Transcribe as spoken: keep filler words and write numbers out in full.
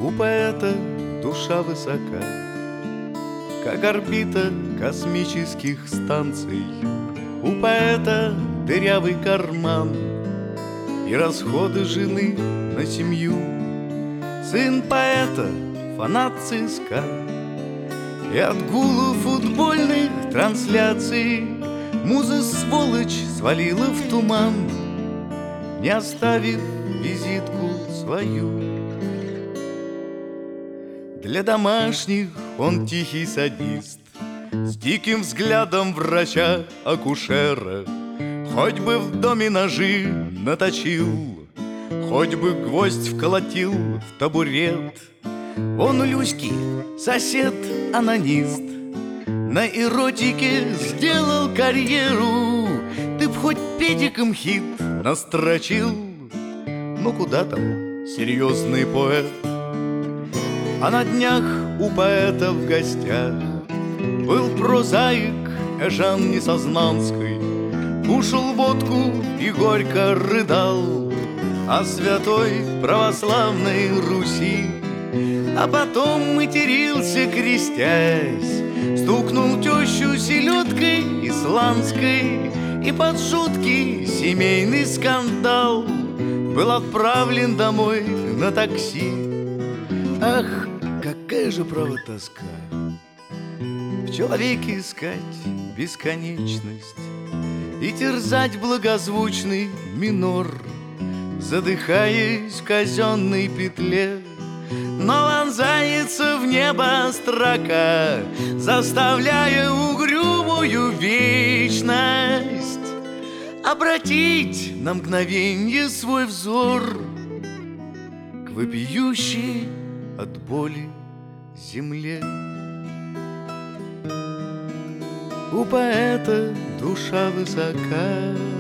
У поэта душа высока, как орбита космических станций. У поэта дырявый карман и расходы жены на семью. Сын поэта — фанат ЦСКА, и от гула футбольных трансляций муза сволочь свалила в туман, не оставив визитку свою. Для домашних он тихий садист, с диким взглядом врача-акушера. Хоть бы в доме ножи наточил, хоть бы гвоздь вколотил в табурет. Он у Люськи сосед-анонист, на эротике сделал карьеру. Ты б хоть педиком хит настрочил, ну куда там серьезный поэт. А на днях у поэта в гостях был прозаик Эжен Несознанский. Кушал водку и горько рыдал о святой православной Руси. А потом матерился, крестясь, стукнул тещу селедкой исландской, и под жуткий семейный скандал был отправлен домой на такси. Ах, какая же право тоска в человеке искать бесконечность и терзать благозвучный минор, задыхаясь в казенной петле. Но вонзается в небо строка, заставляя угрюмую вечность обратить на мгновенье свой взор к вопиющей от боли земле. У поэта душа высока,